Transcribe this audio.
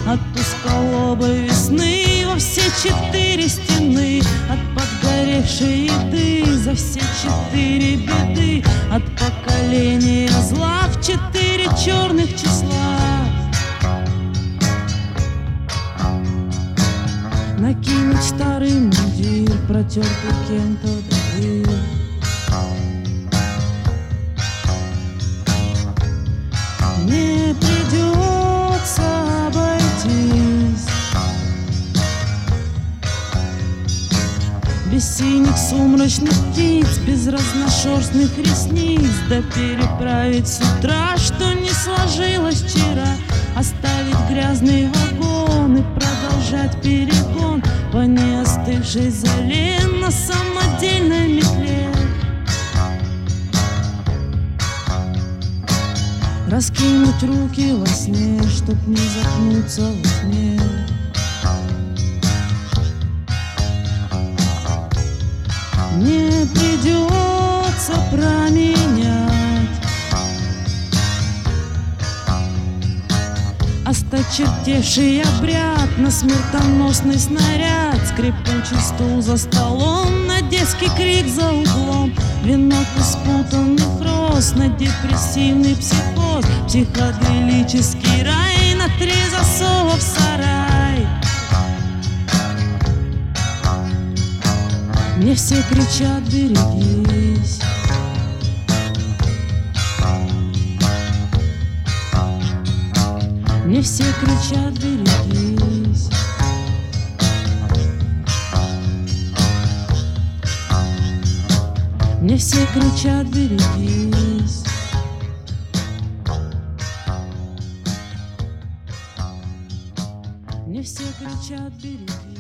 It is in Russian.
от узколобой весны во все четыре стены, от подгоревшей еды за все четыре беды, от поколения зла в четыре черных числа. Накинуть старый мундир, протертый кем-то дыр. Не придется обойтись без синих сумрачных птиц, без разношерстных ресниц, да переправить с утра, что не сложилось вчера, оставить грязный вагон и продолжать перегон по неостывшей зале на самодельной метле. Раскинуть руки во сне, чтоб не запнуться во сне. Не придется променять осточертевший обряд на смертоносный снаряд, скрипучий стул за столом, на детский крик за углом, венок из спутанных роз на депрессивный психоз, психоделический рай на 3 засова в сарай. Мне все кричат: берегись. Мне все кричат: берегись. Мне все кричат: берегись. Мне все кричат: берегись.